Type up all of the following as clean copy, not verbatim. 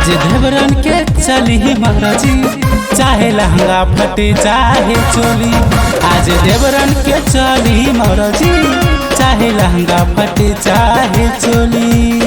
देवरन के चली मरजी, चाहे लहंगा फटे चाहे चोली। आज देवरन के चली मरजी, चाहे लहंगा फटे चाहे चोली।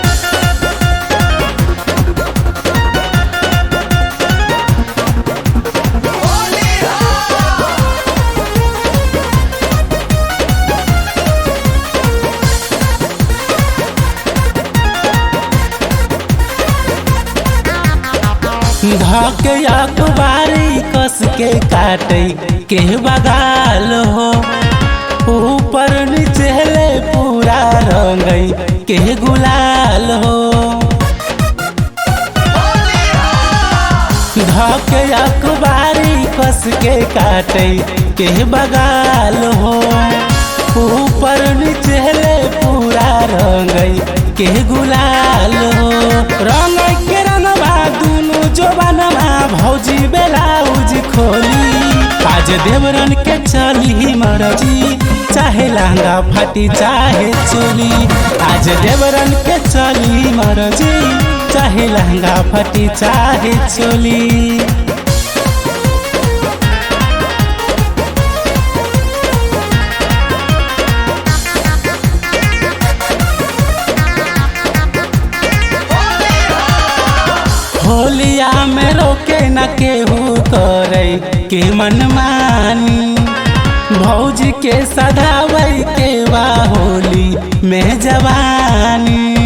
धके अखबारी कस के काटे के बगाल हो, ऊपर नीचे ले पूरा रंगई के गुलाल हो। धके अखबारी कस के काटे के बगाल हो, ऊपर नीचे ले पूरा रंगई के गुलाल हो। रंग के रंगवा दुनु जोबनमा भौजी ब्लाउज खोली। आज देवरन के चली मरजी, चाहे लहंगा फटी चाहे चोली। आज देवरन के चली मरजी, चाहे लहंगा फटी चाहे चोली। होलिया में रोके न केहू करे के मनमानी, भौजी के सधावै के बा होली में जवानी।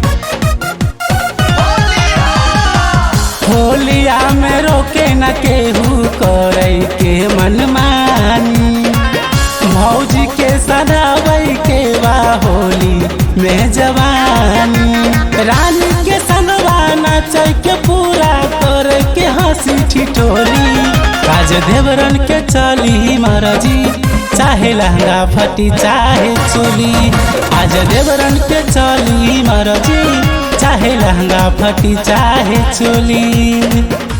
होलिया में रोके न केहू करे के मनमानी, भौजी के सधावै के बा होली में जवानी। रानी के संगवा नाचै के पूरा कर के हंसी ठिठोली। आज देवरन के चली मरजी, चाहे लहंगा फटी चाहे चोली। आज देवरन के चली मरजी, चाहे लहंगा फटी चाहे चोली।